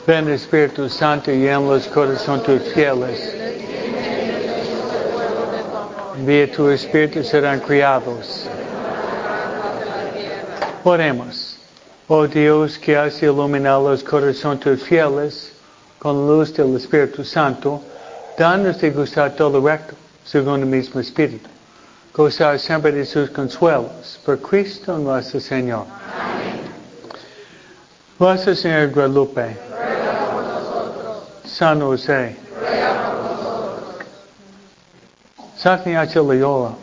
Ven Espíritu Santo y en los corazones tus fieles. Envía tu Espíritu, serán criados. Oremos. Oh Dios, que has iluminado los corazones tus fieles con la luz del Espíritu Santo, danos de gustar todo lo recto, según el mismo Espíritu. Gozar siempre de sus consuelos. Por Cristo nuestro Señor. Amén. Nuestra Señora Guadalupe. San José. San Ignacio Loyola.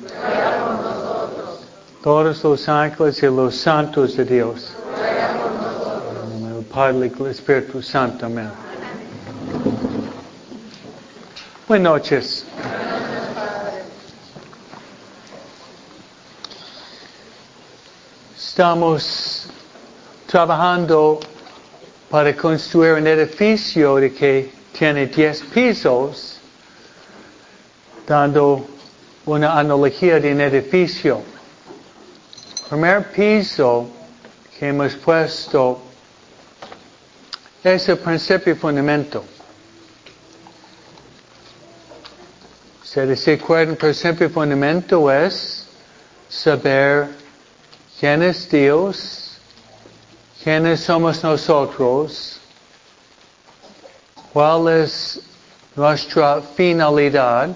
Todos los ángeles y los santos de Dios. En el nombre del Padre y del Espíritu Santo. Amén. Buenas noches. Estamos trabajando para construir un edificio de que tiene 10 pisos, dando una analogía de un edificio. Primer piso que hemos puesto es el principio y fundamento. Ustedes se acuerdan, el principio y fundamento es saber quién es Dios, quiénes somos nosotros, cuál es nuestra finalidad,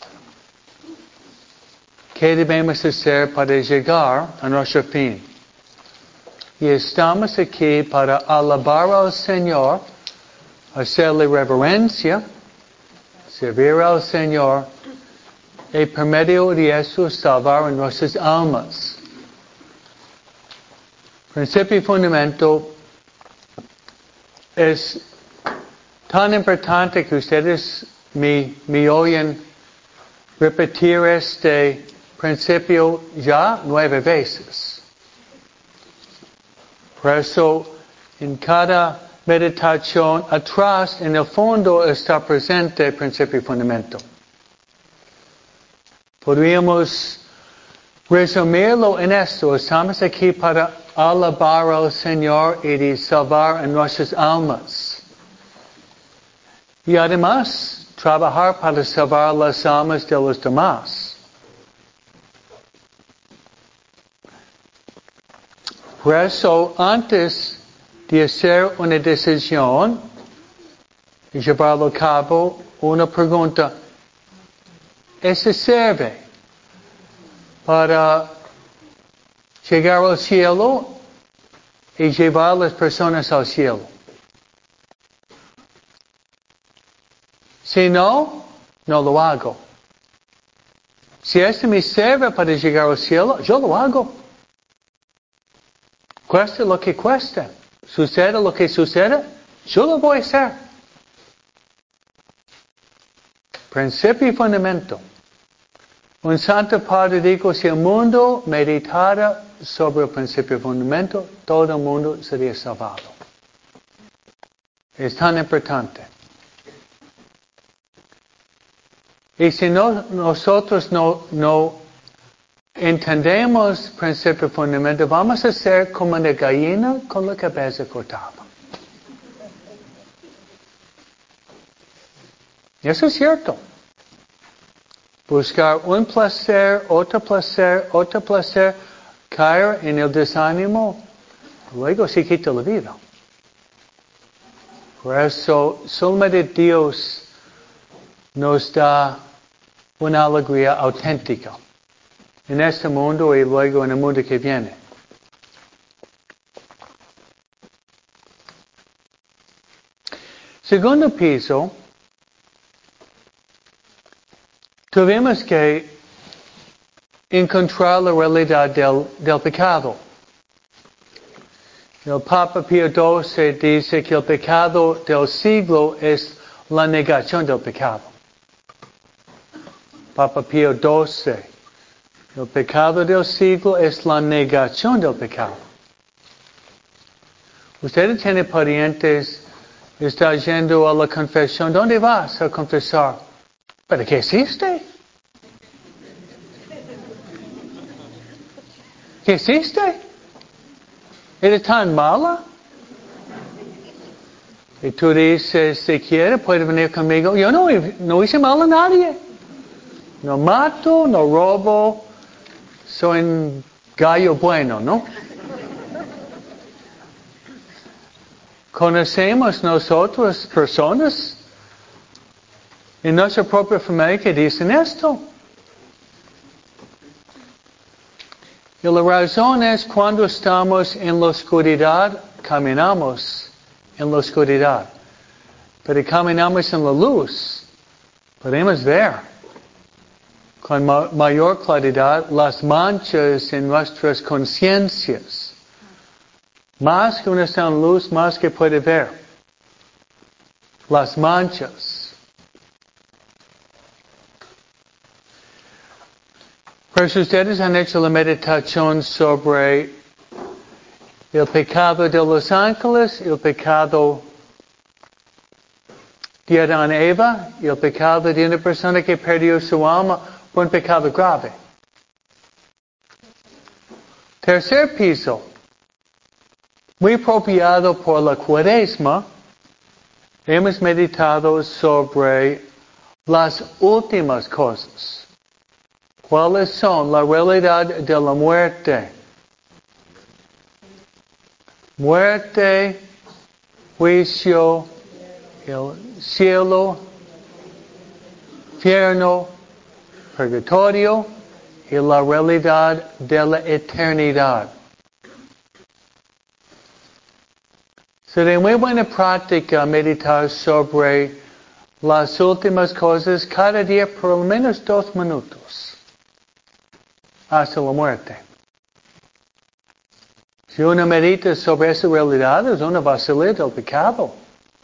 qué debemos hacer para llegar a nuestro fin. Y estamos aquí para alabar al Señor, hacerle reverencia, servir al Señor y por medio de eso salvar nuestras almas. Principio y fundamento es tan importante que ustedes me oyen repetir este principio ya 9 veces. Por eso, en cada meditación, atrás, en el fondo, está presente el principio y fundamento. Podríamos resumirlo en esto. Estamos aquí para alabar al Señor y de salvar a nuestras almas. Y además, trabajar para salvar las almas de los demás. Por eso, antes de hacer una decisión y llevarlo a cabo, una pregunta: ¿eso sirve para llegar al cielo y llevar las personas al cielo? Si no, no lo hago. Si esto me sirve para llegar al cielo, yo lo hago. Cueste lo que cueste. Suceda lo que suceda, yo lo voy a hacer. Principio y fundamento. Un santo padre dijo: si el mundo meditara sobre el principio y fundamento, todo el mundo sería salvado. Es tan importante. Y si nosotros no entendemos principio y fundamento, vamos a ser como una gallina con la cabeza cortada. Y eso es cierto. Buscar un placer, otro placer, caer en el desánimo, luego se quita la vida. Por eso, solamente Dios nos da una alegría auténtica en este mundo y luego en el mundo que viene. Segundo piso, tuvimos que encontrar la realidad del pecado. El Papa Pío XII dice que el pecado del siglo es la negación del pecado. Papa Pío XII. El pecado del siglo es la negación del pecado. Usted tiene parientes, está yendo a la confesión. ¿Dónde vas a confesar? ¿Pero qué hiciste? ¿Qué hiciste? ¿Eres tan mala? Y tú dices, si quiere, puede venir conmigo. Yo no hice mal a nadie. No mato, no robo. Soy un gallo bueno, ¿no? Conocemos nosotros personas en nuestra propia familia que dicen esto. Y la razón es cuando estamos en la oscuridad, caminamos en la oscuridad. Pero caminamos en la luz. Podemos ver con mayor claridad las manchas en nuestras conciencias. Más que uno está en luz, más que puede ver las manchas. Pues ustedes han hecho la meditación sobre el pecado de los ángeles, el pecado de Adán y Eva, y el pecado de una persona que perdió su alma por un pecado grave. Tercer piso, muy apropiado por la Cuaresma, hemos meditado sobre las últimas cosas. ¿Cuáles son la realidad de la muerte? Muerte, juicio, el cielo, infierno, purgatorio y la realidad de la eternidad. Sería muy buena práctica meditar sobre las últimas cosas cada día por lo menos 2 minutos. Hasta la muerte. Si uno medita sobre esas realidades, uno va a salir del pecado.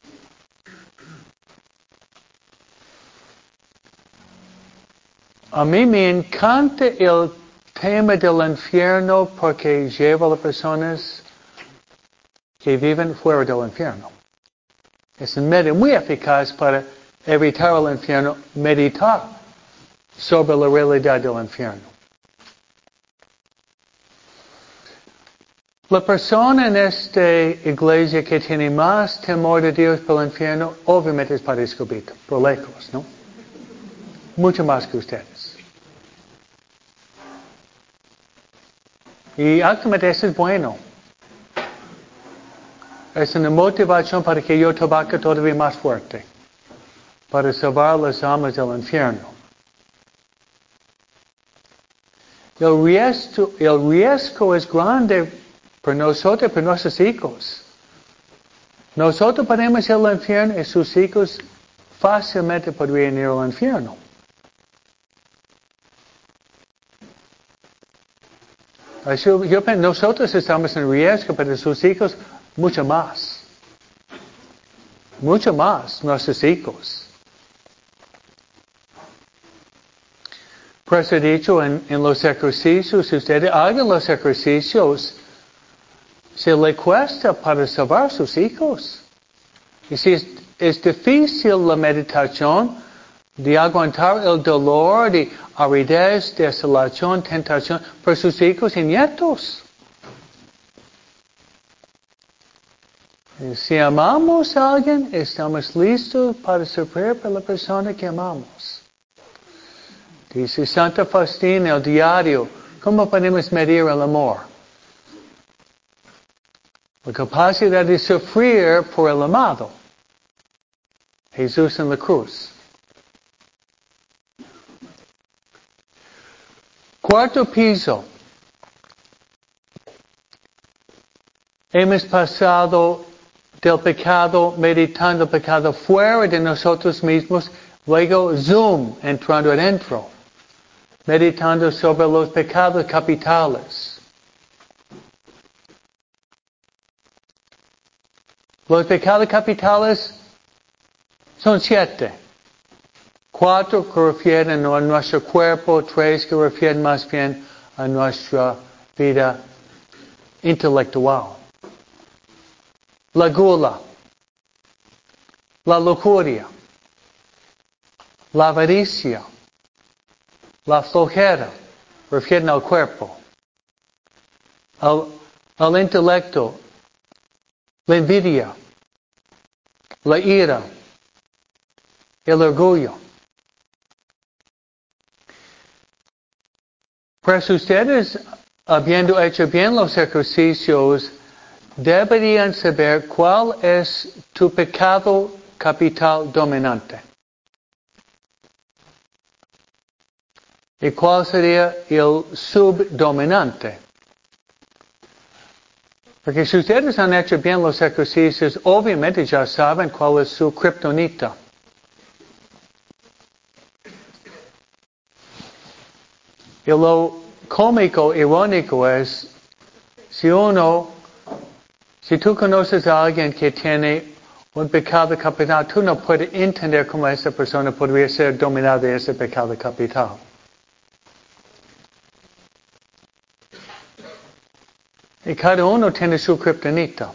A mí me encanta el tema del infierno porque lleva a las personas que viven fuera del infierno. Es un medio muy eficaz para evitar el infierno, meditar sobre la realidad del infierno. La persona en esta iglesia que tiene más temor de Dios por el infierno, obviamente es Padre Escobito, por lejos, ¿no? Mucho más que ustedes. Y actualmente eso es bueno. Es una motivación para que yo trabaje todavía más fuerte, para salvar las almas del infierno. El riesgo es grande por nosotros, por nuestros hijos. Nosotros podemos ir al infierno y sus hijos fácilmente podrían ir al infierno. Yo pienso, nosotros estamos en riesgo, pero sus hijos mucho más. Mucho más nuestros hijos. Por eso he dicho en los ejercicios, si ustedes hagan los ejercicios, se le cuesta para salvar a sus hijos. Y si es difícil la meditación de aguantar el dolor, de aridez, desolación, tentación por sus hijos y nietos. Y si amamos a alguien, estamos listos para sufrir por la persona que amamos. Dice Santa Faustina, el diario, ¿cómo podemos medir el amor? La capacidad de sufrir por el amado. Jesús en la cruz. Cuarto piso. Hemos pasado del pecado, meditando el pecado fuera de nosotros mismos, luego zoom, entrando adentro, meditando sobre los pecados capitales. Los pecados capitales son 7. 4 que refieren a nuestro cuerpo, 3 que refieren más bien a nuestra vida intelectual. La gula, la lujuria, la avaricia, la flojera, refieren al cuerpo, al intelecto, la envidia, la ira, el orgullo. Pues ustedes, habiendo hecho bien los ejercicios, deberían saber cuál es tu pecado capital dominante. ¿Y cuál sería el subdominante? Porque si ustedes han hecho bien los ejercicios, obviamente ya saben cuál es su kriptonita. Y lo cómico, irónico es, si tú conoces a alguien que tiene un pecado capital, tú no puedes entender cómo esa persona podría ser dominada de ese pecado capital. Y cada uno tiene su kriptonita.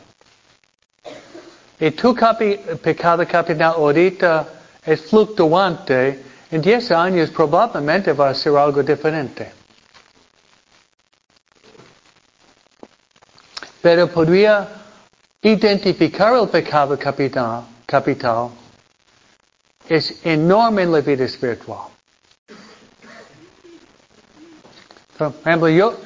Y tu pecado capital ahorita es fluctuante. En 10 años probablemente va a ser algo diferente. Pero podría identificar el pecado capital. Es enorme en la vida espiritual. Por ejemplo,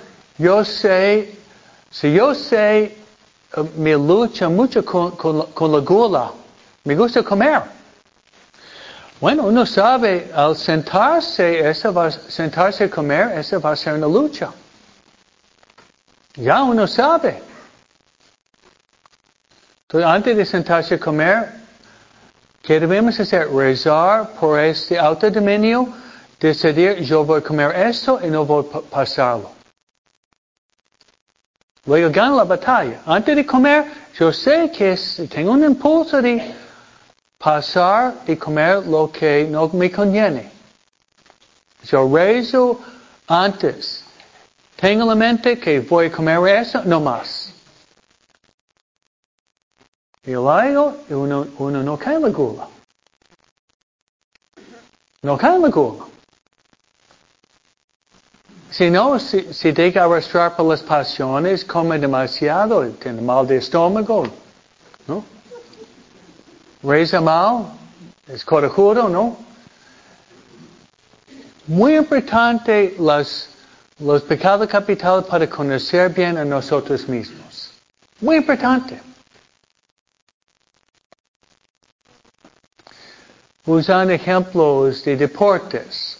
si yo sé, me lucha mucho con la gula, me gusta comer. Bueno, uno sabe, al sentarse a comer, esa va a ser una lucha. Ya uno sabe. Entonces, antes de sentarse a comer, ¿qué debemos hacer? Rezar por este autodominio, decidir, yo voy a comer esto y no voy a pasarlo. Luego gano la batalla. Antes de comer, yo sé que tengo un impulso de pasar y comer lo que no me conviene. Yo rezo antes. Tengo en la mente que voy a comer eso, no más. Y luego uno no cae en la gula. No cae en la gula. Si no, si deja arrastrar por las pasiones, come demasiado, tiene mal de estómago, ¿no? Reza mal, es corajudo, ¿no? Muy importante los pecados capitales para conocer bien a nosotros mismos. Muy importante. Usan ejemplos de deportes.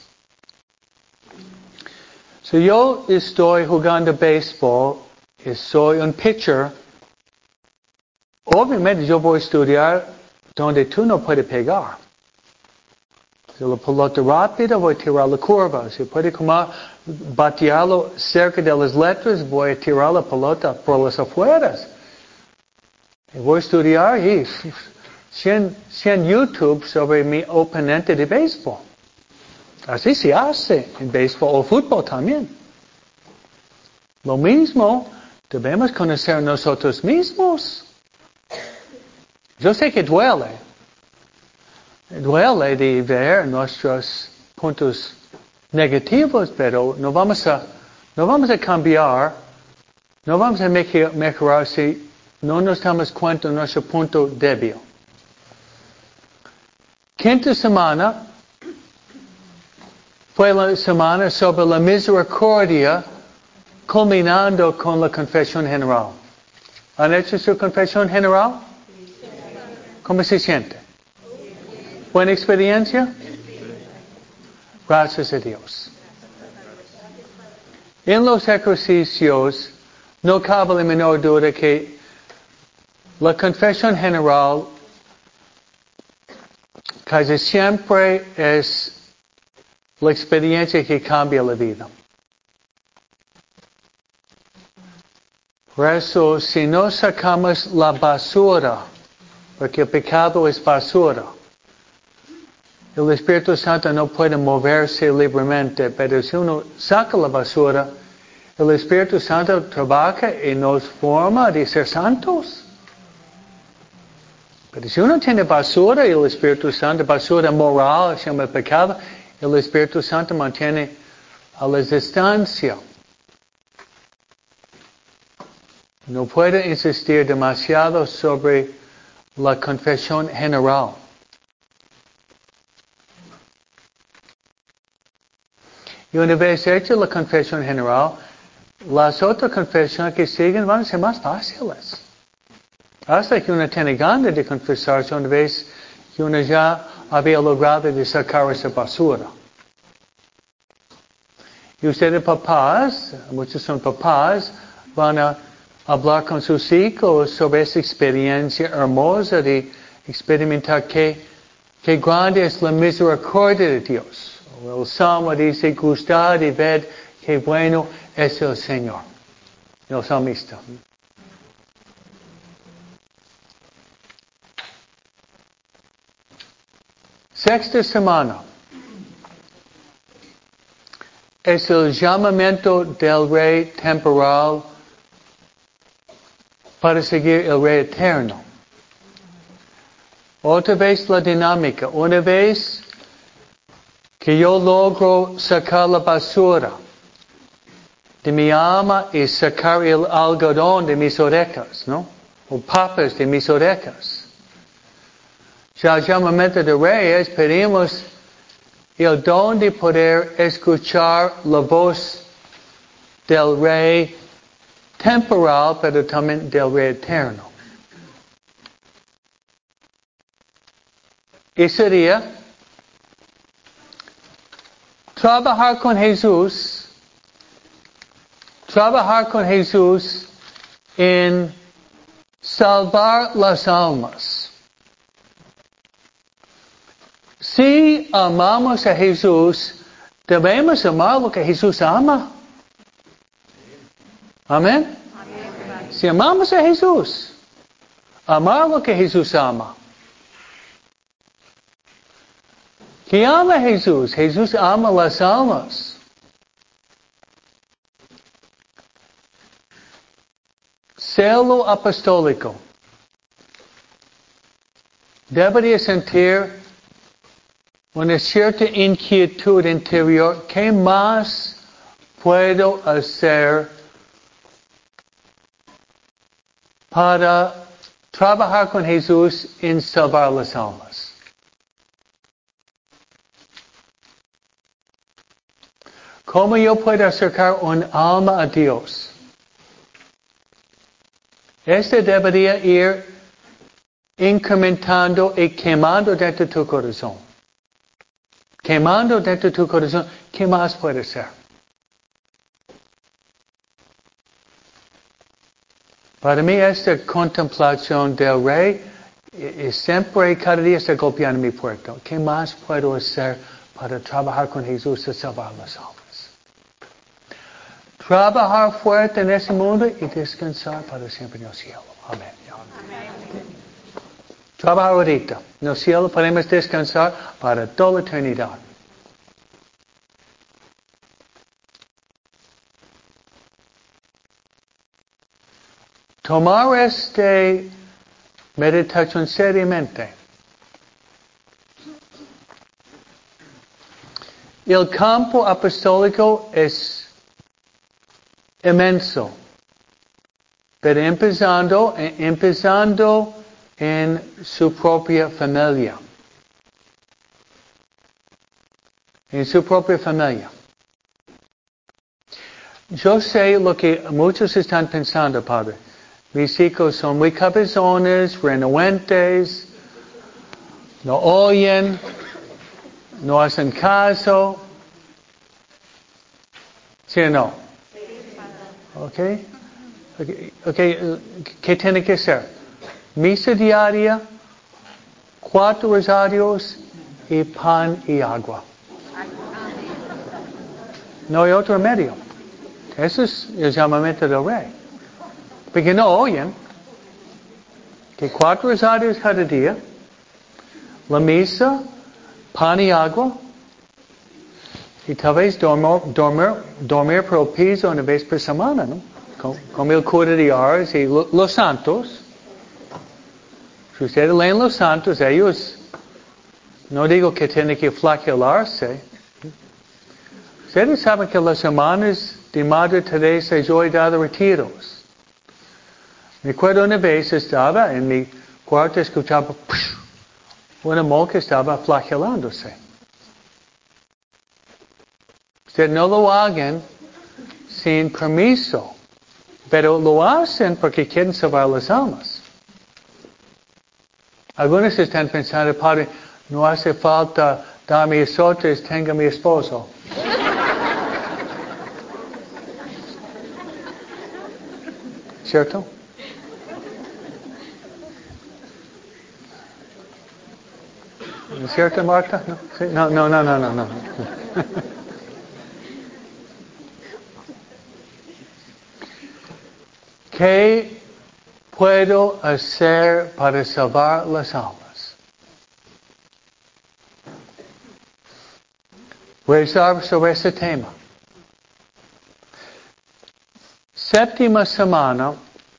Si yo estoy jugando béisbol y soy un pitcher, obviamente yo voy a estudiar donde tú no puedes pegar. Si la pelota rápida, voy a tirar la curva. Si puede batearlo cerca de las letras, voy a tirar la pelota por las afueras. Y voy a estudiar 100 YouTube sobre mi oponente de béisbol. Así se hace en béisbol o fútbol también. Lo mismo, debemos conocer nosotros mismos. Yo sé que duele. Duele de ver nuestros puntos negativos, pero no vamos a cambiar, no vamos a mejorar si no nos damos cuenta de nuestro punto débil. Quinta semana fue la semana sobre la misericordia, culminando con la confesión general. ¿Han hecho su confesión general? ¿Cómo se siente? ¿Buena experiencia? Gracias a Dios. En los ejercicios, no cabe la menor duda que la confesión general casi siempre es la experiencia que cambia la vida. Por eso, si no sacamos la basura, porque el pecado es basura, el Espíritu Santo no puede moverse libremente, pero si uno saca la basura, el Espíritu Santo trabaja y nos forma de ser santos. Pero si uno tiene basura y el Espíritu Santo, basura moral, se llama el pecado, el Espíritu Santo mantiene a la distancia. No puede insistir demasiado sobre la confesión general. Y una vez hecha la confesión general, las otras confesiones que siguen van a ser más fáciles. Hasta que uno tiene ganas de confesarse una vez que uno ya había logrado de sacar esa basura. Y ustedes papás, muchos son papás, van a hablar con sus hijos sobre esa experiencia hermosa de experimentar qué grande es la misericordia de Dios. El Salmo dice, gustad y ved qué bueno es el Señor. El salmista. Sexta semana. Es el llamamiento del Rey temporal para seguir el Rey eterno. Otra vez la dinámica. Una vez que yo logro sacar la basura de mi alma y sacar el algodón de mis orejas, ¿no? O papas de mis orejas. Ya el llamamiento de reyes pedimos el don de poder escuchar la voz del Rey temporal, pero también del Rey eterno. Y sería trabajar con Jesús en salvar las almas. Si amamos a Jesús, debemos amar lo que Jesús ama. Amén. Si amamos a Jesús, amar lo que Jesús ama. ¿Qué ama Jesús? Jesús ama las almas. Celo apostólico. Debería sentir una cierta inquietud interior. ¿Qué más puedo hacer para trabajar con Jesús en salvar las almas? ¿Cómo yo puedo acercar un alma a Dios? Este debería ir incrementando y quemando dentro de tu corazón. Quemando dentro de tu corazón, ¿qué más puede ser? Para mí esta contemplación del Rey siempre, cada día está golpeando mi puerta. ¿Qué más puedo hacer para trabajar con Jesús y salvar las almas? Trabajar fuerte en ese mundo y descansar para siempre en el cielo. Amén. Trabajar ahorita. En el cielo podemos descansar para toda la eternidad. Tomar esta meditación seriamente. El campo apostólico es inmenso, pero empezando en su propia familia. En su propia familia. Yo sé lo que muchos están pensando, Padre. Mis hijos son muy cabezones, renuentes, no oyen, no hacen caso. ¿Sí o no? Okay. ¿Qué tiene que ser? Misa diaria, 4 rosarios y pan y agua. No hay otro medio. Ese es el llamamiento del Rey. Porque no oyen. Que 4 rosarios cada día, la misa, pan y agua, y tal vez dormir por el piso una vez por semana, ¿no? Como el cura de Ars y los santos. Si ustedes leen los santos, ellos, no digo que tienen que flagelarse. Ustedes saben que las hermanas de Madre Teresa yo he dado retiros. Recuerdo una vez estaba en mi cuarto escuchaba una mosca estaba flagelándose. Ustedes no lo hagan sin permiso, pero lo hacen porque quieren salvar las almas. Algunos están pensando, Padre, no hace falta darme azotes, tenga mi esposo. ¿Cierto? ¿No es cierto, Marta? ¿No? ¿Sí? No. ¿Qué puedo hacer para salvar las almas? Rezar sobre ese tema. Séptima semana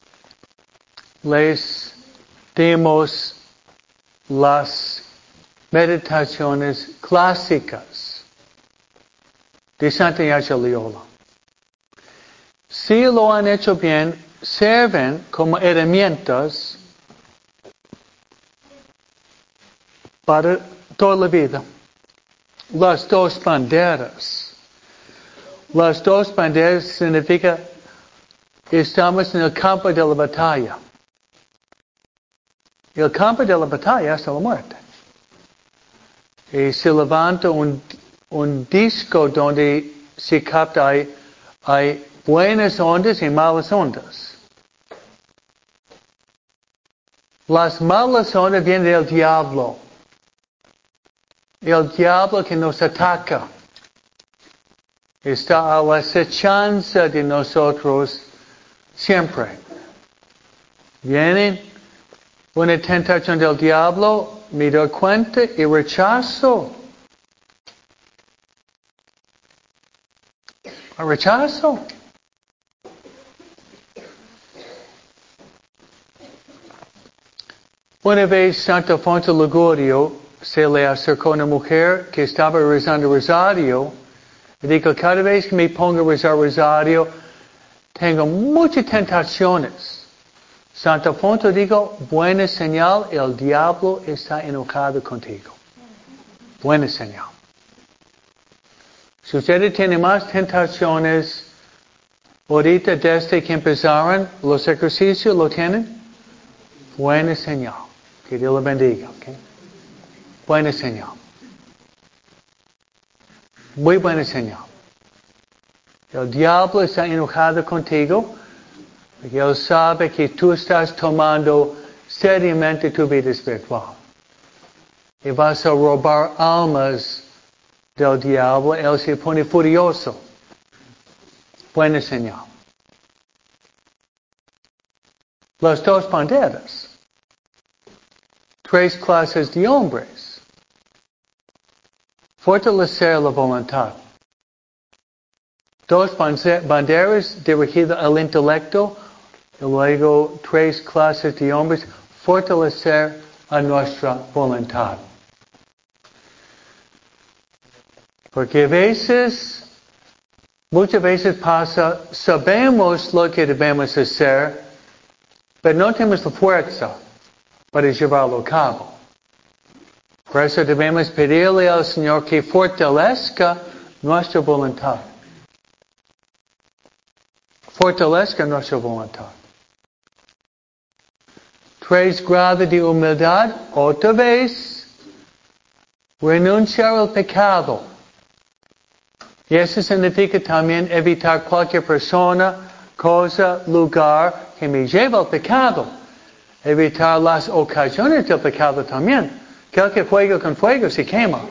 les dimos las meditaciones clásicas de Santa Ignacio Loyola. Si lo han hecho bien, sirven como herramientas para toda la vida. Las dos banderas. Las dos banderas significa que estamos en el campo de la batalla. El campo de la batalla hasta la muerte. Y se levanta un disco donde se capta hay buenas ondas y malas ondas. Las malas ondas vienen del diablo. El diablo que nos ataca está a la acechanza de nosotros siempre. Viene una tentación del diablo, me doy cuenta y rechazo. Rechazo. Una vez Santo Afonso Ligurio se le acercó a una mujer que estaba rezando rosario y dijo, cada vez que me pongo a rezar rosario, tengo muchas tentaciones. Santo Afonso dijo, buena señal, el diablo está enojado contigo. Buena señal. Si ustedes tienen más tentaciones, ahorita desde que empezaron los ejercicios, ¿lo tienen? Buena señal. Que Dios lo bendiga. ¿Okay? Buena señal. Muy buena señal. El diablo está enojado contigo porque él sabe que tú estás tomando seriamente tu vida espiritual. Y vas a robar almas del diablo, él se pone furioso. Buena señal. Las dos banderas. 3 clases de hombres. Fortalecer la voluntad. 2 banderas dirigidas al intelecto. Y luego 3 clases de hombres. Fortalecer a nuestra voluntad. Porque muchas veces pasa, sabemos lo que debemos hacer, pero no tenemos la fuerza para llevarlo a cabo. Por eso debemos pedirle al Señor que fortalezca nuestra voluntad. Fortalezca nuestra voluntad. 3 grados de humildad, otra vez, renunciar al pecado. Y eso significa también evitar cualquier persona, cosa, lugar que me lleve al pecado. Evitar las ocasiones del pecado también. Que el que juega con fuego se quema.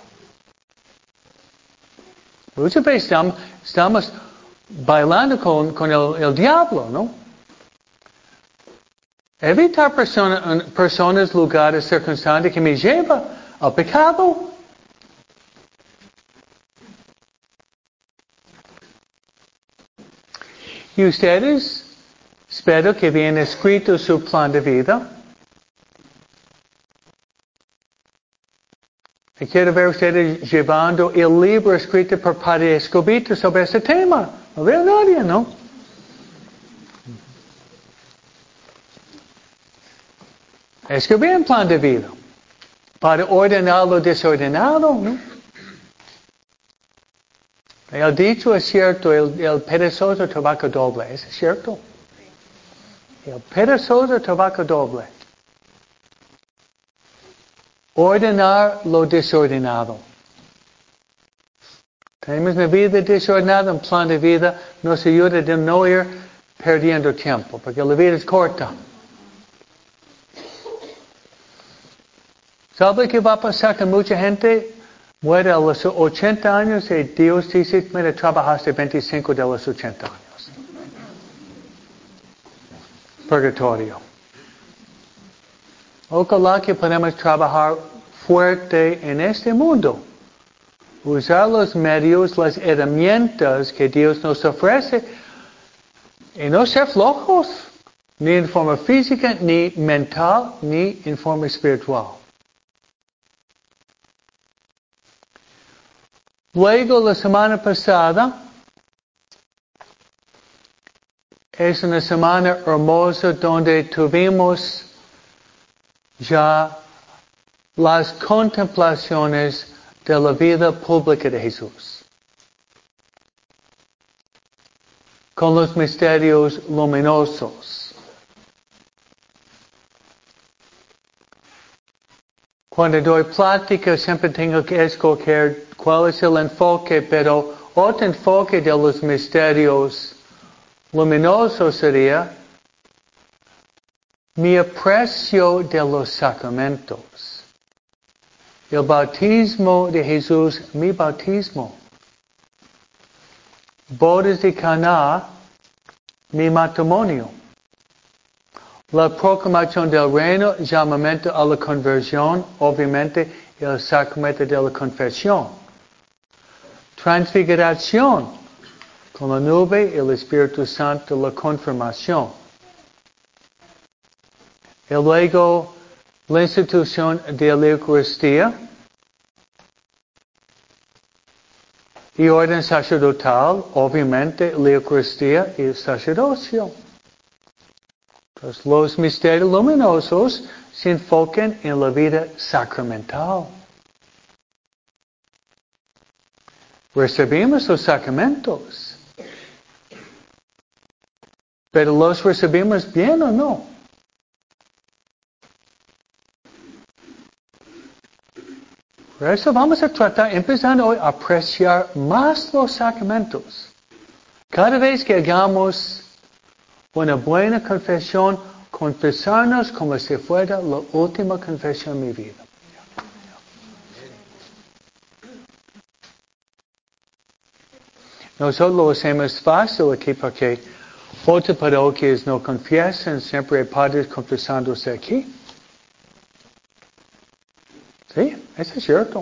Muchas veces estamos bailando con el diablo, ¿no? Evitar personas, lugares, circunstancias que me llevan al pecado. Y ustedes, espero que hayan escrito su plan de vida. Y quiero ver ustedes llevando el libro escrito por Padre Escobito sobre ese tema. No veo a nadie, ¿no? Escribir un plan de vida. Para ordenar lo desordenado, ¿no? El dicho es cierto, el perezoso trabaja doble, ¿es cierto? El perezoso trabaja doble. Ordenar lo desordenado. Tenemos una vida desordenada, un plan de vida nos ayuda de no ir perdiendo tiempo, porque la vida es corta. ¿Sabe qué va a pasar con mucha gente? Muere a los 80 años y Dios dice, mira, trabajaste 25 de los 80 años. Purgatorio. Ojalá que podamos trabajar fuerte en este mundo. Usar los medios, las herramientas que Dios nos ofrece y no ser flojos, ni en forma física, ni mental, ni en forma espiritual. Luego, la semana pasada, es una semana hermosa donde tuvimos ya las contemplaciones de la vida pública de Jesús. Con los misterios luminosos. Cuando doy plática siempre tengo que escoger cuál es el enfoque, pero otro enfoque de los misterios luminosos sería mi aprecio de los sacramentos. El bautismo de Jesús, mi bautismo. Bodas de Caná, mi matrimonio. La proclamación del reino, llamamiento a la conversión, obviamente el sacramento de la confesión. Transfiguración, con la nube, el Espíritu Santo, la confirmación. Y luego, la institución de la Eucaristía y orden sacerdotal, obviamente, la Eucaristía y el sacerdocio. Entonces, los misterios luminosos se enfocan en la vida sacramental. Recibimos los sacramentos. Pero ¿los recibimos bien o no? Por eso vamos a tratar, empezando hoy, a apreciar más los sacramentos. Cada vez que hagamos una buena confesión, confesarnos como si fuera la última confesión en mi vida. Nosotros lo hacemos fácil aquí porque otras parroquias no confiesan, siempre hay padres confesándose aquí. Sí, eso es cierto.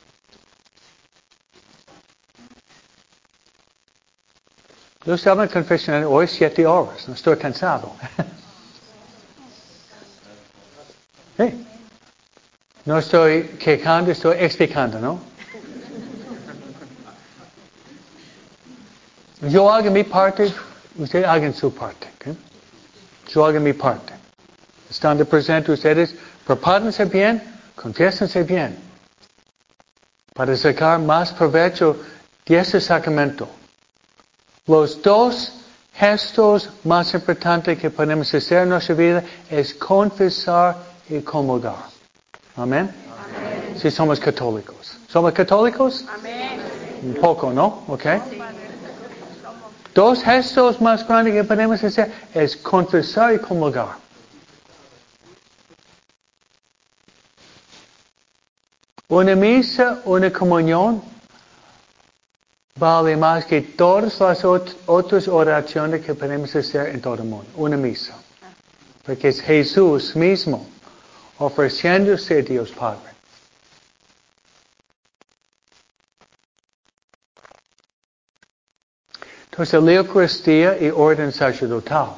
Yo estaba en confesión hoy 7 horas, no estoy cansado. Sí. No estoy quejando, estoy explicando, ¿no? Yo hago mi parte, ustedes hagan su parte. ¿Okay? Yo hago mi parte. Estando presentes ustedes, prepárense bien, confiésense bien. Para sacar más provecho de ese sacramento. Los dos gestos más importantes que podemos hacer en nuestra vida es confesar y comulgar. Amén. Amén. Si somos católicos. ¿Somos católicos? Amén. Un poco, ¿no? ¿Ok? Sí. Dos gestos más grandes que podemos hacer es confesar y comulgar. Una misa, una comunión, vale más que todas las otras oraciones que podemos hacer en todo el mundo. Una misa. Porque es Jesús mismo ofreciéndose a Dios Padre. Entonces, la Eucaristía y orden sacerdotal.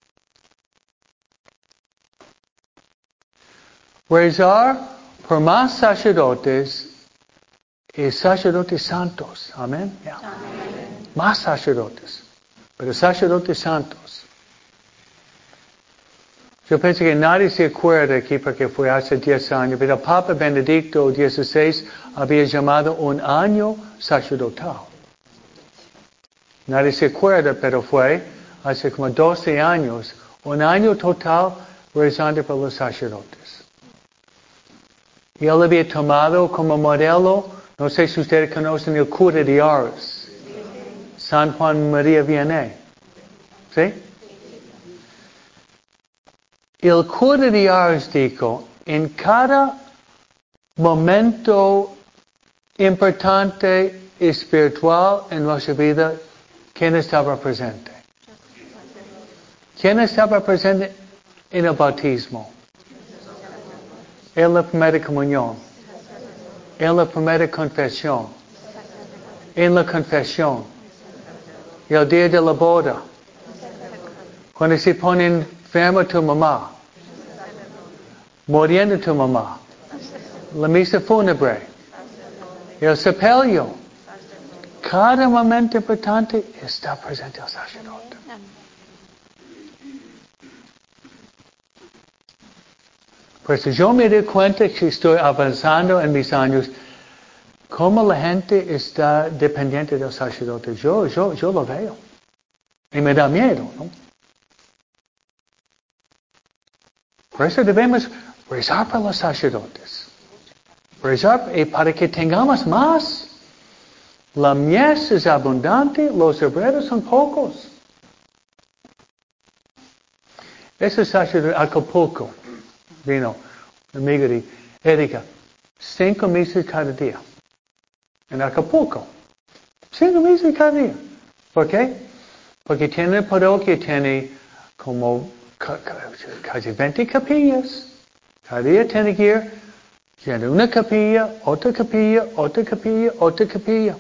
Rezar por más sacerdotes y sacerdotes santos. Amén. Yeah. Amén. Más sacerdotes, pero sacerdotes santos. Yo pienso que nadie se acuerda aquí porque fue hace 10 años, pero el Papa Benedicto XVI había llamado un año sacerdotal. Nadie se acuerda, pero fue hace como 12 años, un año total rezando por los sacerdotes. Y él había tomado como modelo, no sé si ustedes conocen el cura de Ars, San Juan María Vianney. ¿Sí? El cura de Ars dijo, en cada momento importante espiritual en nuestra vida, ¿quién estaba presente? ¿Quién estaba presente en el bautismo? En la primera comunión. En la primera confesión. En la confesión. Y el día de la boda. Cuando se pone enferma tu mamá. Muriendo tu mamá. La misa fúnebre. El sepelio. Cada momento importante está presente el sacerdote. Pues yo me doy cuenta que estoy avanzando en mis años, cómo la gente está dependiente del sacerdote. Yo lo veo. Y me da miedo, ¿no? Por eso debemos rezar por los sacerdotes. Rezar para que tengamos más. La mies es abundante, los obreros son pocos. Ese sacerdote Acapulco vino, amigo de Erika, 5 misas cada día. En Acapulco. 5 misas cada día. ¿Por qué? Porque tiene parroquia, tiene como casi 20 capillas. Cada día tiene que ir, tiene una capilla, otra capilla, otra capilla, otra capilla.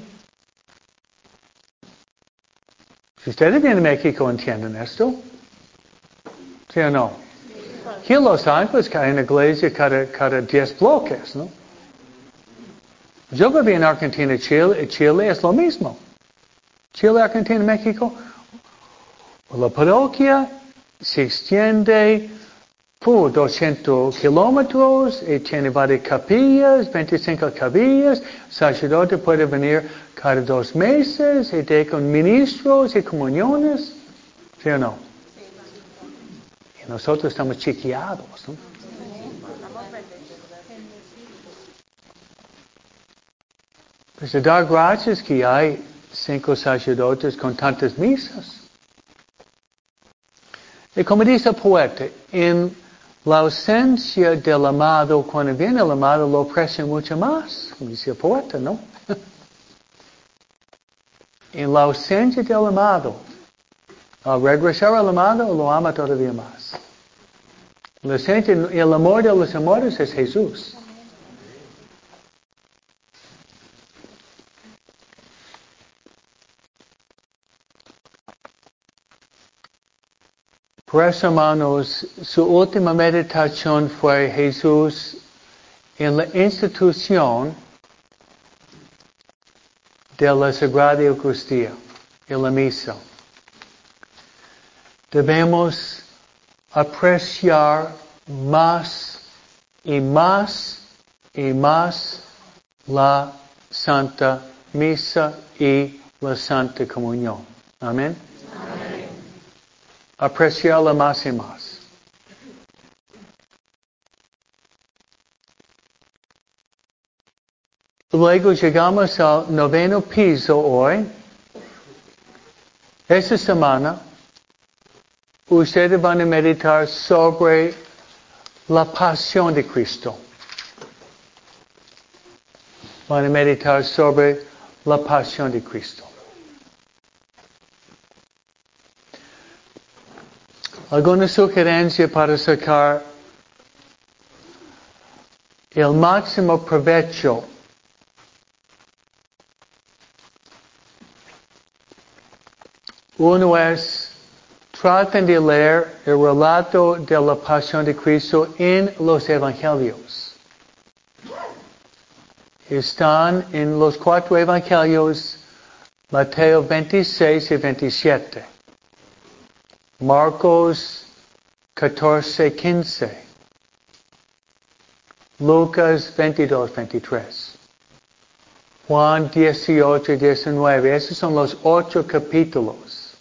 Si ustedes vienen a México, ¿entienden esto? ¿Sí o no? Aquí en Los Ángeles hay una iglesia cada 10 bloques, ¿no? Yo viví en Argentina, Chile es lo mismo. Chile, Argentina, México. La parroquia se extiende por 200 kilómetros y tiene varias capillas, 25 capillas. El sacerdote puede venir cada 2 meses y de con ministros y comuniones. ¿Sí o no? Y nosotros estamos chiqueados, ¿no? Pues de dar gracias que hay 5 sacerdotes con tantas misas. Y como dice el poeta, en la ausencia del amado, cuando viene el amado, lo aprecia mucho más. Como dice el poeta, ¿no? En la ausencia del amado, al regresar al amado, lo ama todavía más. El amor de los amores es Jesús. Por eso, hermanos, su última meditación fue Jesús en la institución de la Sagrada Eucaristía, en la misa. Debemos apreciar más y más y más la Santa Misa y la Santa Comunión. Amén. Apreciarla más y más. Luego llegamos al 9º piso hoy. Esta semana, ustedes van a meditar sobre la pasión de Cristo. Van a meditar sobre la pasión de Cristo. Alguna sugerencia para sacar el máximo provecho uno es, traten de leer el relato de la pasión de Cristo en los evangelios. Están en los 4 evangelios, Mateo 26 y 27. Marcos 14:15. Lucas 22:23. Juan 18:19. Esos son los 8 capítulos.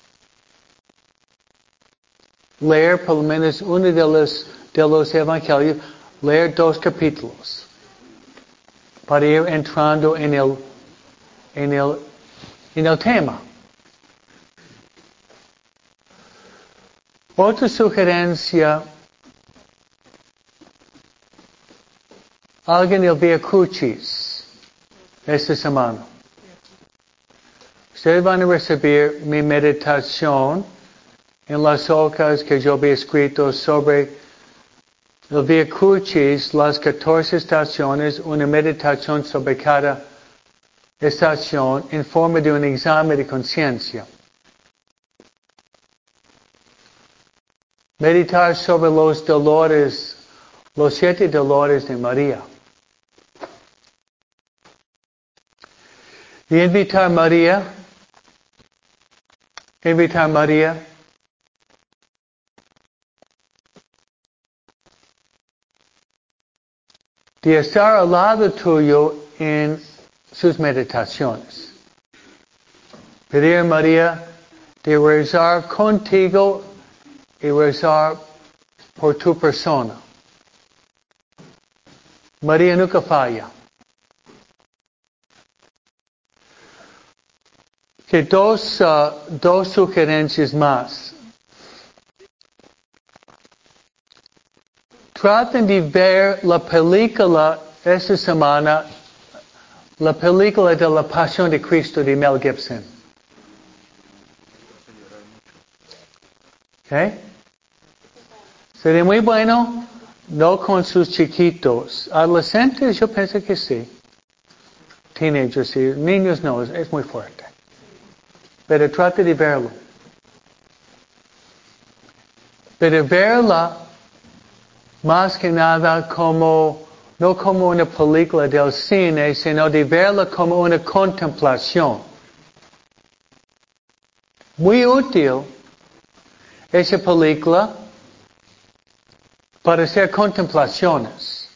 Leer por lo menos uno de los evangelios, leer 2 capítulos. Para ir entrando en el tema. Otra sugerencia. Alguien el Via Crucis esta semana. Ustedes van a recibir mi meditación en las hojas que yo había escrito sobre el Via Crucis, las 14 estaciones, una meditación sobre cada estación en forma de un examen de conciencia. Meditar sobre los dolores, los 7 dolores de María. Y invitar a María de estar al lado tuyo en sus meditaciones. Pedir a María de rezar contigo y rezar por tu persona. María nunca falla. Que dos sugerencias más. Traten de ver la película esta semana, la película de la Pasión de Cristo de Mel Gibson. ¿Okay? Sería muy bueno, no con sus chiquitos. Adolescentes, yo pienso que sí. Teenagers, sí. Niños no, es muy fuerte. Pero trate de verlo. Pero verla más que nada no como una película del cine, sino de verla como una contemplación. Muy útil esa película para hacer contemplaciones.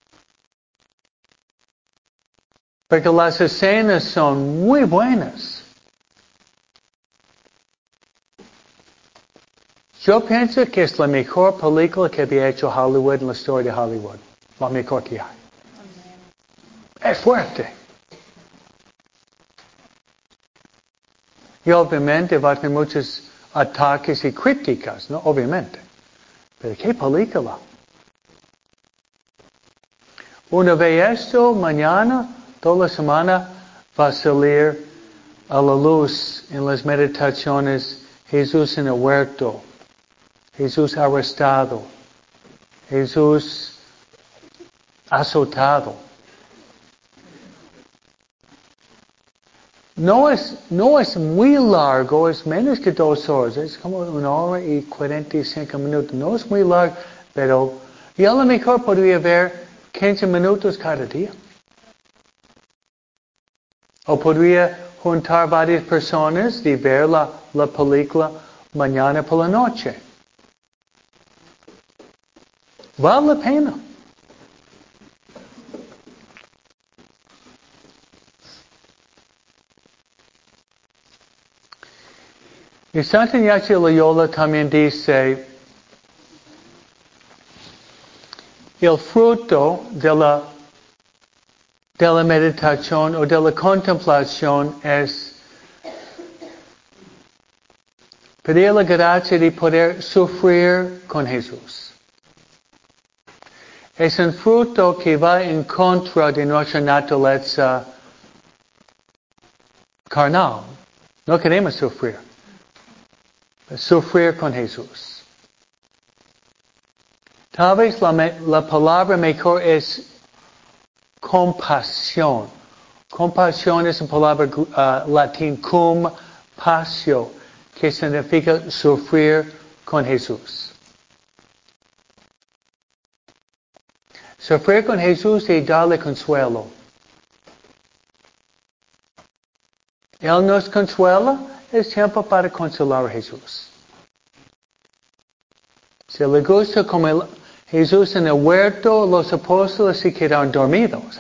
Porque las escenas son muy buenas. Yo pienso que es la mejor película que había hecho Hollywood en la historia de Hollywood. La mejor que hay. Es fuerte. Y obviamente va a tener muchos ataques y críticas, ¿no? Obviamente. Pero ¿qué película? Una vez esto, mañana, toda la semana, va a salir a la luz en las meditaciones Jesús en el huerto. Jesús arrestado, Jesús azotado. No es muy largo, es menos que 2 horas, es como 1 hora y 45 minutos. No es muy largo, pero y a lo mejor podría ver 15 minutos cada día. O podría juntar varias personas y ver la película mañana por la noche. Vale la pena. Y Santa Ignacio Loyola también dice, el fruto de la meditación o de la contemplación es pedir la gracia de poder sufrir con Jesús. Es un fruto que va en contra de nuestra naturaleza carnal. No queremos sufrir. Sufrir con Jesús. Tal vez la palabra mejor es compasión. Compasión es una palabra latín cum passio, que significa sufrir con Jesús. Sufrir con Jesús y darle consuelo. Él nos consuela, es tiempo para consolar a Jesús. Si le gusta como Jesús en el huerto, los apóstoles se quedaron dormidos.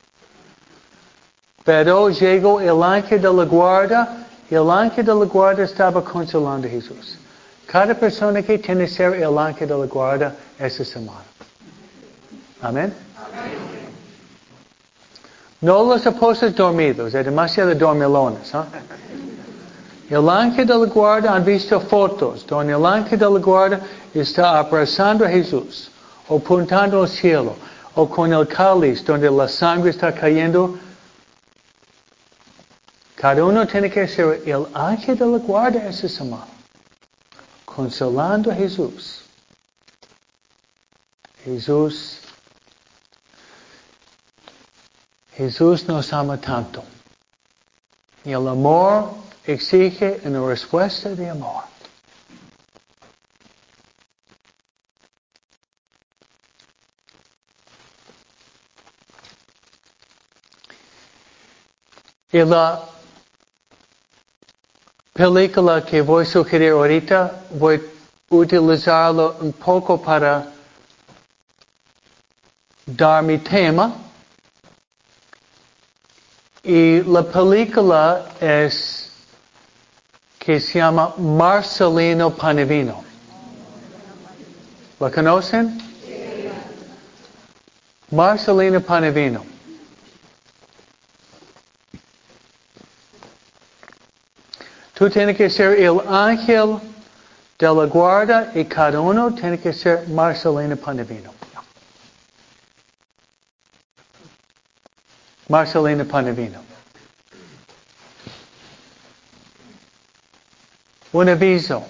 Pero llegó el ángel de la guarda, y el ángel de la guarda estaba consolando a Jesús. Cada persona que tiene que ser el ángel de la guarda esta semana. Amén. No los apóstoles dormidos, es demasiado dormilones. El ángel de la guarda han visto fotos donde el ángel de la guarda está abrazando a Jesús, o apuntando al cielo, o con el cáliz donde la sangre está cayendo. Cada uno tiene que ser el ángel de la guarda esta semana, consolando a Jesús. Jesús nos ama tanto. Y el amor exige una respuesta de amor. Y la película que voy a sugerir ahorita, voy a utilizarlo un poco para dar mi tema. Y la película es que se llama Marcelino Panevino. ¿La conocen? Sí. Marcelino Panevino. Tú tienes que ser el ángel de la guarda y cada uno tiene que ser Marcelino Panevino. Marcelino Panevino. Un aviso.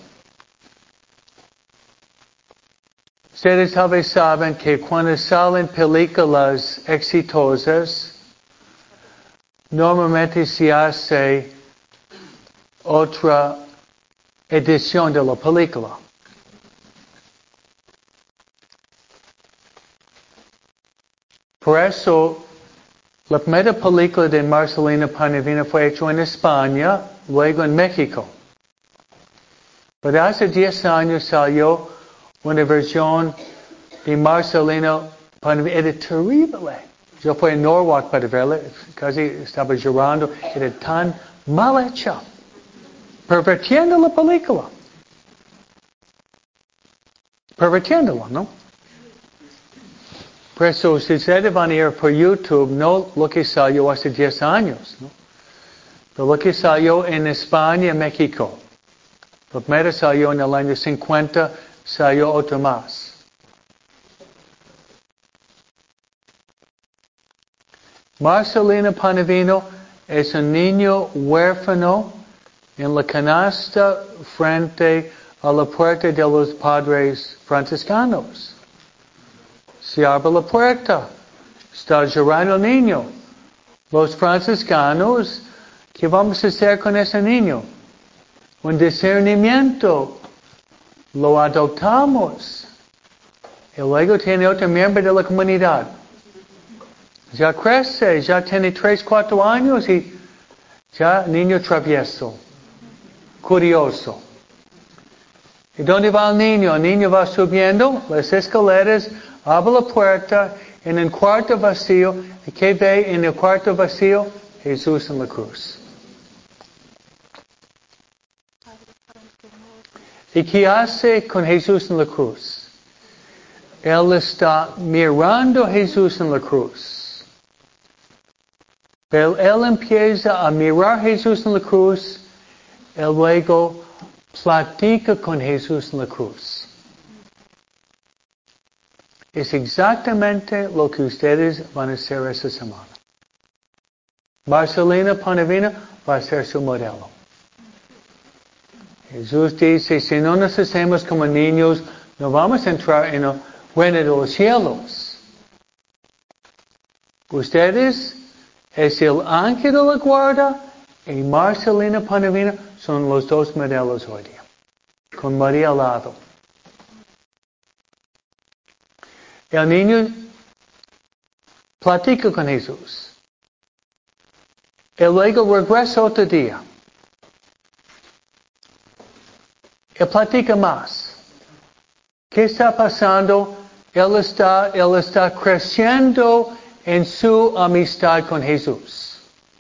Ustedes tal vez saben que cuando salen películas exitosas, normalmente se hace otra edición de la película. Por eso, la primera película de Marcelino Panevino fue hecha en España, luego en México. Pero hace 10 años salió una versión de Marcelino Panevino. Era terrible. Yo fui a Norwalk para verla, casi estaba llorando. Era tan mal hecha. Pervirtiendo la película. Pervirtiéndola, ¿no? Por eso, si ustedes van a ir por YouTube, no lo que salió hace 10 años, ¿no? Pero lo que salió en España y México. Lo primero salió en el año 50, salió otro más. Marcelino Panevino es un niño huérfano en la canasta frente a la puerta de los padres franciscanos. Se abre la puerta. Está llorando el niño. Los franciscanos, ¿qué vamos a hacer con ese niño? Un discernimiento. Lo adoptamos. Y luego tiene otro miembro de la comunidad. Ya crece, ya tiene 3, 4 años y ya niño travieso. Curioso. ¿Y dónde va el niño? El niño va subiendo las escaleras, abre la puerta en un cuarto vacío. ¿Y qué ve en el cuarto vacío? Jesús en la cruz. ¿Y qué hace con Jesús en la cruz? Él está mirando a Jesús en la cruz. Pero él empieza a mirar a Jesús en la cruz. Él luego platica con Jesús en la cruz. Es exactamente lo que ustedes van a hacer esta semana. Marcelino Panevino va a ser su modelo. Jesús dice, si no nos hacemos como niños, no vamos a entrar en el reino de los cielos. Ustedes es el ángel de la guarda y Marcelino Panevino son los dos modelos hoy día. Con María al lado. El niño platica con Jesús. Y luego regresa otro día. Y platica más. ¿Qué está pasando? Él está creciendo en su amistad con Jesús.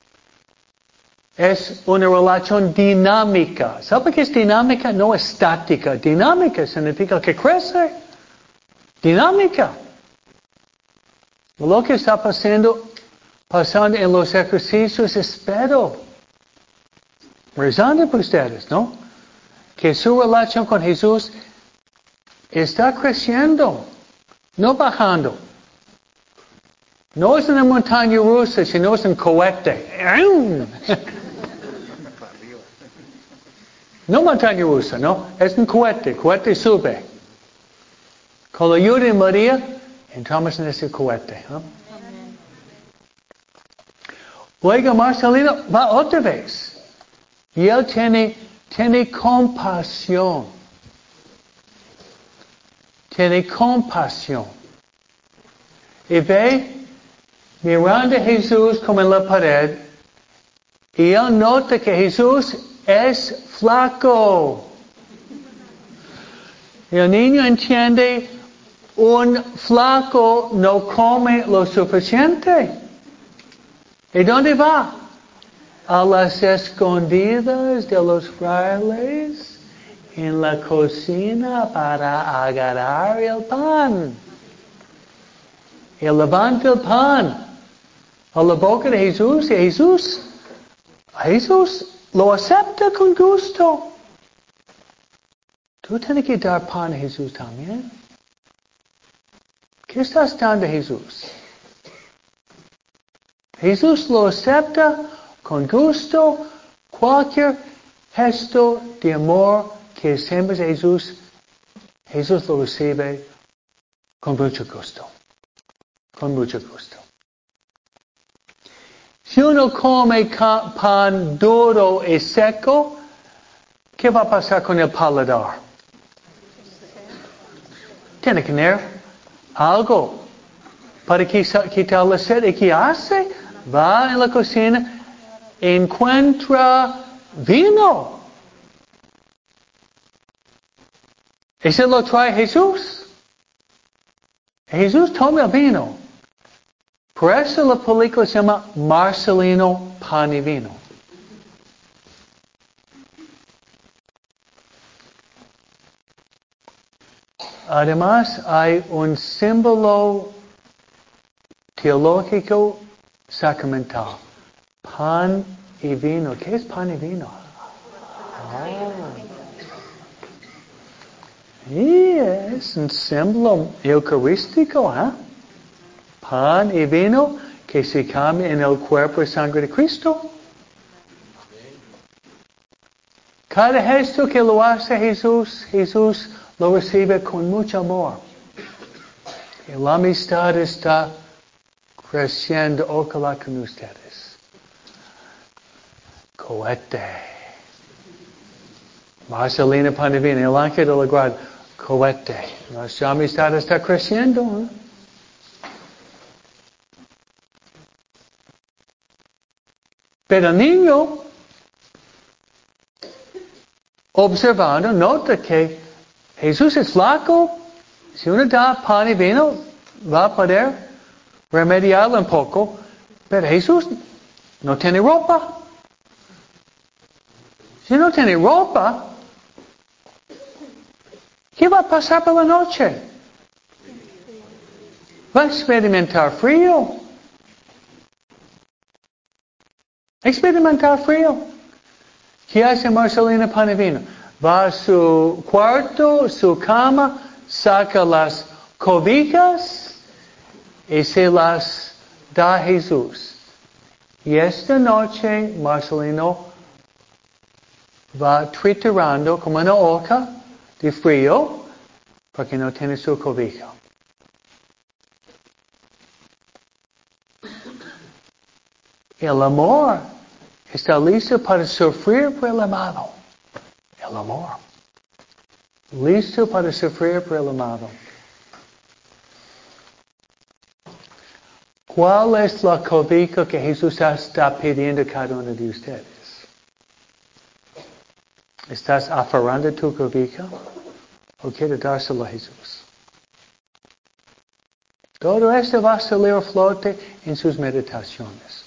Es una relación dinámica. ¿Sabe qué es dinámica? No estática. Dinámica significa que crece. Dinámica. Lo que está pasando en los ejercicios, espero, rezando por ustedes, ¿no? Que su relación con Jesús está creciendo, no bajando. No es una montaña rusa, sino es un cohete. No montaña rusa, ¿no? Es un cohete. Cohete sube. Con la ayuda de María, entramos en ese cohete. ¿No? Luego Marcelino va otra vez. Y él tiene compasión. Tiene compasión. Y ve mirando a Jesús como en la pared. Y él nota que Jesús es flaco. Y el niño entiende, un flaco no come lo suficiente. ¿Y dónde va? A las escondidas de los frailes en la cocina para agarrar el pan. Y levanta el pan a la boca de Jesús y Jesús lo acepta con gusto. Tú tienes que dar pan a Jesús también. ¿Qué estás dando a Jesús? Jesús lo acepta con gusto. Cualquier gesto de amor que hacemos a Jesús lo recibe con mucho gusto. Con mucho gusto. Si uno come pan duro y seco, ¿qué va a pasar con el paladar? Tiene que tener algo para quitar la sed. ¿Y qué hace? Va en la cocina, encuentra vino. ¿Y se lo trae Jesús? Jesús toma el vino. Por eso la película se llama Marcelino Pan y Vino. Además, hay un símbolo teológico sacramental. Pan y vino. ¿Qué es pan y vino? Y es un símbolo eucarístico, ¿eh? Pan y vino que se cambia en el cuerpo y sangre de Cristo. Cada gesto que lo hace Jesús lo recibe con mucho amor. Y la amistad está creciendo, ojalá con ustedes. Cohete. Marcelina Panavina, el ángel de la guarda. Cohete. Nuestra amistad está creciendo. ¿Eh? Pero el niño, observando, nota que Jesús es flaco. Si uno da pan y vino, va a poder remediarlo un poco. Pero Jesús no tiene ropa. Si no tiene ropa, ¿qué va a pasar por la noche? Va a experimentar frío. Experimentar frío. ¿Qué hace Marcelina Panavino? Va a su cuarto, su cama, saca las cobijas y se las da a Jesús. Y esta noche Marcelino va triturando como una oca de frío porque no tiene su cobija. El amor está listo para sufrir por el amado. El amor. Listo para sufrir por el amado. ¿Cuál es la cobija que Jesús está pidiendo a cada uno de ustedes? ¿Estás aferrando tu cobija? o quiere dárselo a Jesús. Todo esto va a salir a flote en sus meditaciones.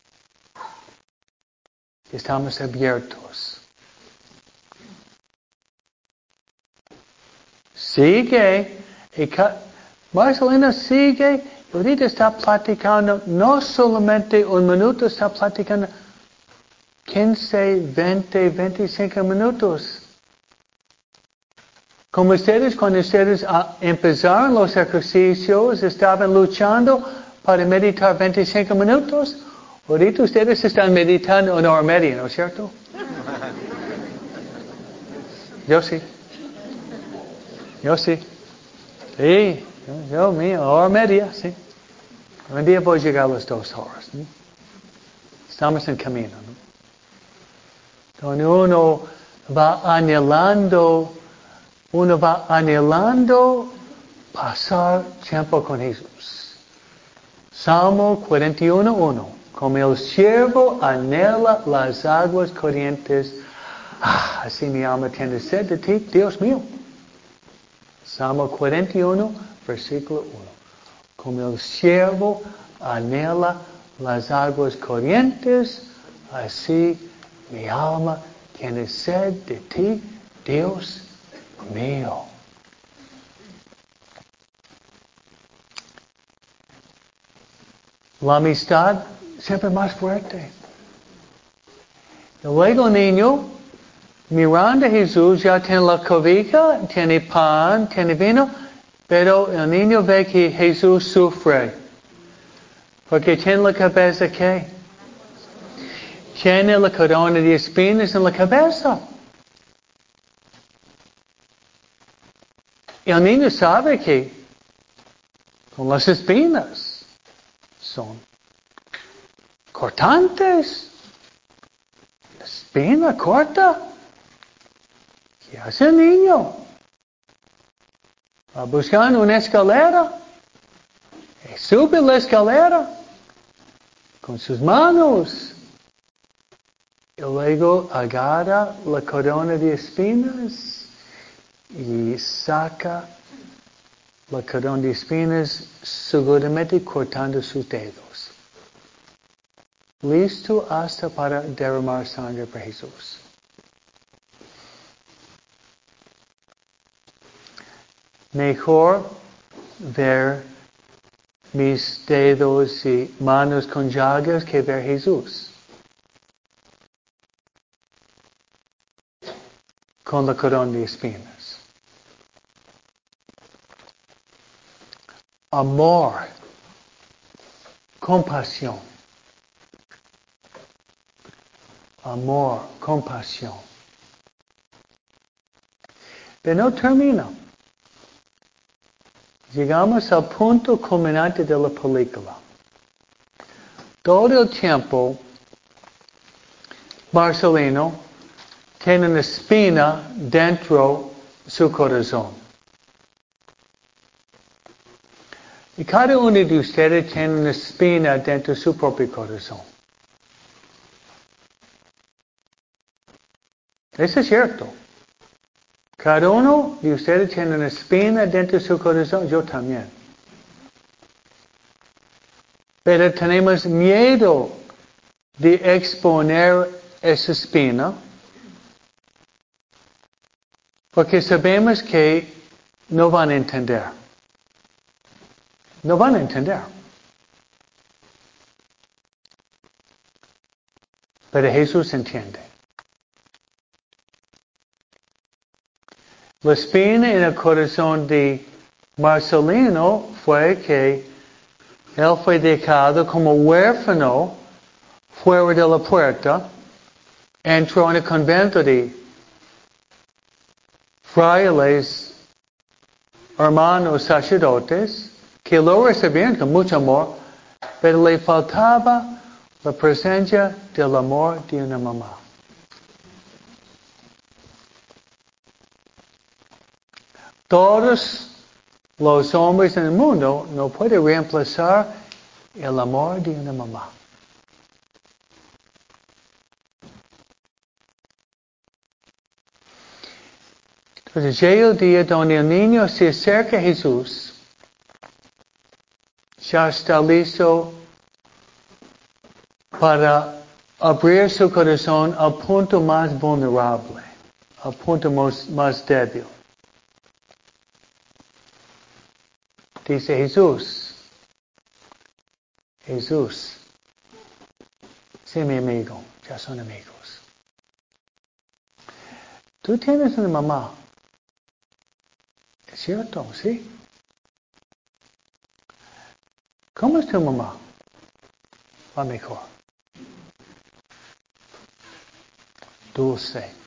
Estamos abiertos. Sigue. Marcelino sigue. Y ahorita está platicando, no solamente un minuto, está platicando 15, 20, 25 minutos. Como ustedes, cuando ustedes empezaron los ejercicios, estaban luchando para meditar 25 minutos. Ahorita ustedes están meditando una hora y media, ¿no es cierto? Yo sí. Sí, yo mío, hora y media, sí. Un día voy a llegar a las 2 horas. ¿No? Estamos en camino. ¿No? Cuando uno va anhelando pasar tiempo con Jesús. Salmo 41:1. Como el siervo anhela las aguas corrientes, así mi alma tiene sed de ti, Dios mío. Salmo 41, versículo 1. Como el siervo anhela las aguas corrientes, así mi alma tiene sed de ti, Dios mío. La amistad siempre más fuerte. Y luego el niño, mirando a Jesús, ya tiene la cobija, tiene pan, tiene vino, pero el niño ve que Jesús sufre. Porque tiene la cabeza ¿qué? Tiene la corona de espinas en la cabeza. El niño sabe que con las espinas son cortantes. La espina corta. ¿Qué hace el niño? Va buscando una escalera. Y sube la escalera con sus manos. Y luego agarra la corona de espinas y saca la corona de espinas seguramente cortando sus dedos. Listo hasta para derramar sangre para Jesús. Mejor ver mis dedos y manos con llagas que ver Jesús. Con la corona de espinas. Amor. Compasión. Amor, compasión. Pero no termina. Llegamos al punto culminante de la película. Todo el tiempo, Marcelino tiene una espina dentro de su corazón. Y cada uno de ustedes tiene una espina dentro de su propio corazón. Eso es cierto. Cada uno de ustedes tiene una espina dentro de su corazón, yo también. Pero tenemos miedo de exponer esa espina porque sabemos que no van a entender. No van a entender. Pero Jesús entiende. La espina en el corazón de Marcelino fue que él fue dejado como huérfano fuera de la puerta, entró en el convento de frailes, hermanos sacerdotes, que lo recibían con mucho amor, pero le faltaba la presencia del amor de una mamá. Todos los hombres en el mundo no pueden reemplazar el amor de una mamá. Entonces llega el día donde el niño se acerca a Jesús. Ya está listo para abrir su corazón al punto más vulnerable, al punto más débil. Dice Jesús, sé mi amigo, ya son amigos. Tú tienes una mamá, ¿es cierto? ¿Sí? ¿Cómo es tu mamá? Va mejor. Dulce,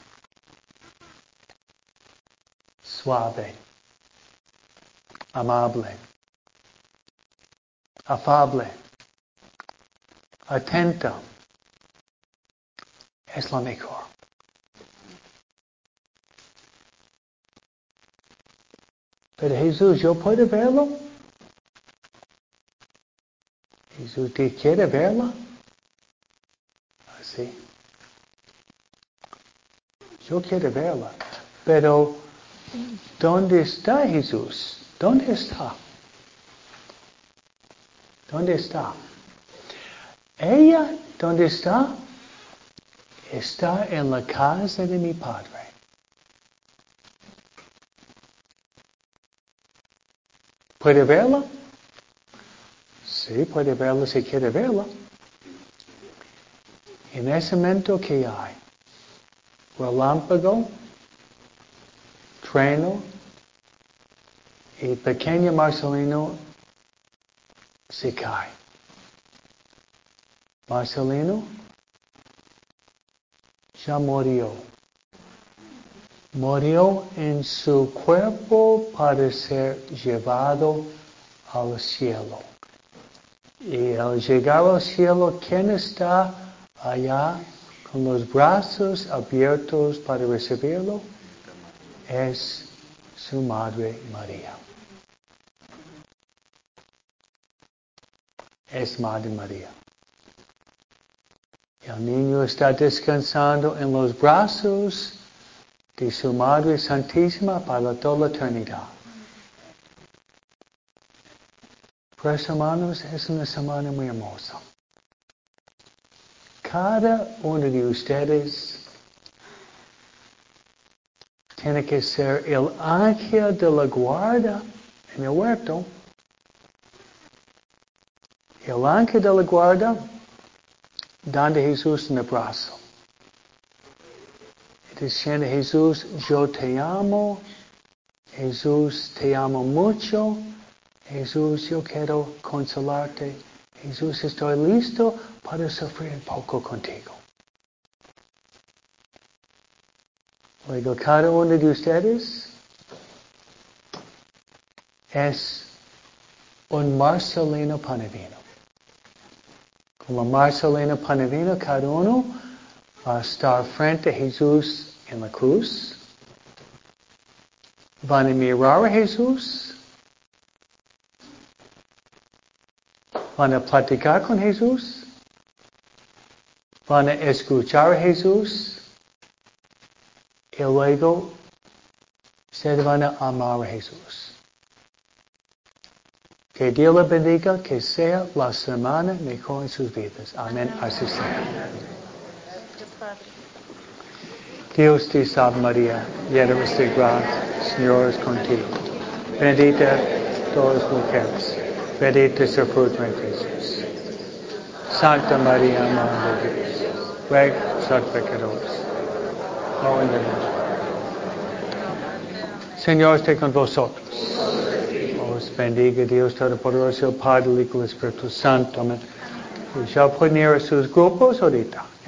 suave, amable, afable, atenta. Es la mejor. Pero Jesús, ¿yo puedo verlo? Jesús, ¿te quiere verla? Así. Yo quiero verla. Pero, ¿dónde está Jesús? ¿Dónde está? ¿Dónde está? Ella, ¿dónde está? Está en la casa de mi Padre. ¿Puede verla? Sí, puede verla si quiere verla. En ese momento que hay relámpago, trueno y pequeño Marcelino se cae. Marcelino ya murió. Murió en su cuerpo para ser llevado al cielo. Y al llegar al cielo, ¿quién está allá con los brazos abiertos para recibirlo? Es su Madre María. Es Madre María. El niño está descansando en los brazos de su Madre Santísima para toda la eternidad. Pues hermanos, es una semana muy hermosa. Cada uno de ustedes tiene que ser el ángel de la guarda en el huerto. El ángel de la guarda dando a Jesús un abrazo. Diciendo, Jesús, yo te amo. Jesús, te amo mucho. Jesús, yo quiero consolarte. Jesús, estoy listo para sufrir un poco contigo. Luego, cada uno de ustedes es un Marcelino Panavino. Como Marcelino Panavino, cada uno va a estar frente a Jesús en la cruz. Van a mirar a Jesús. Van a platicar con Jesús. Van a escuchar a Jesús. Y luego se van a amar a Jesús. Que Dios les bendiga, que sea la semana mejor en sus vidas. Amén. Así sea. Dios te salve María, llena eres de gracia, Señor es contigo. Bendita todas las mujeres, bendito es el fruto de Jesús. Santa María, Madre de Dios, ruega por los pecadores, ahora y en la hora. Señor esté con vosotros. Os bendiga Dios Todopoderoso, el Padre, el Hijo y el Espíritu Santo. Amén. Y ya pueden ir a sus grupos ahorita.